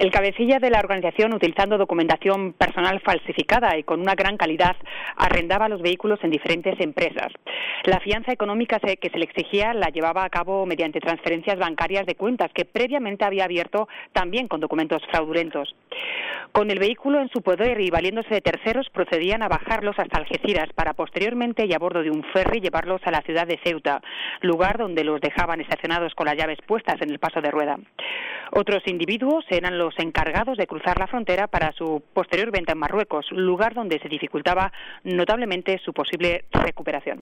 El cabecilla de la organización, utilizando documentación personal falsificada y con una gran calidad, arrendaba los vehículos en diferentes empresas. La fianza económica que se le exigía la llevaba a cabo mediante transferencias bancarias de cuentas que previamente había abierto también con documentos fraudulentos. Con el vehículo en su poder y valiéndose de terceros, procedían a bajarlos hasta Algeciras para posteriormente y a bordo de un ferry llevarlos a la ciudad de Ceuta, lugar donde los dejaban estacionados con las llaves puestas en el paso de rueda. Otros individuos eran los encargados de cruzar la frontera para su posterior venta en Marruecos, lugar donde se dificultaba notablemente su posible recuperación.